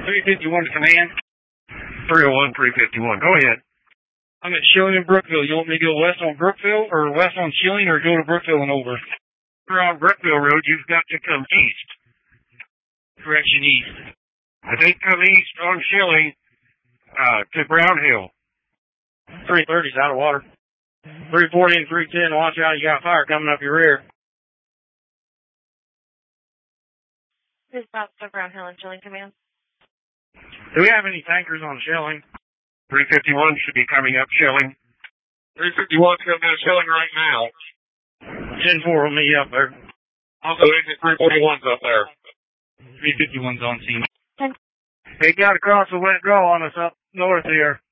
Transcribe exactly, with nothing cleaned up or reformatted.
three fifty-one to command. three oh one, three fifty-one. Go ahead. I'm at Shilling and Brookville. You want me to go west on Brookville or west on Shilling or go to Brookville and over? We're on Brookville Road. You've got to come east. Direction east. I think come east on Shilling uh, to Brown Hill. three thirty's out of water. three forty and three ten, watch out, you got fire coming up your rear. This is Bob to Brown Hill and Shilling Command. Do we have any tankers on Shilling? three fifty-one should be coming up Shilling. three fifty-one's coming down Shilling right now. ten four will meet you up there. Also, exit three forty-one's up there. three fifty-one's on scene. ten. They got across the wet draw on us up north here.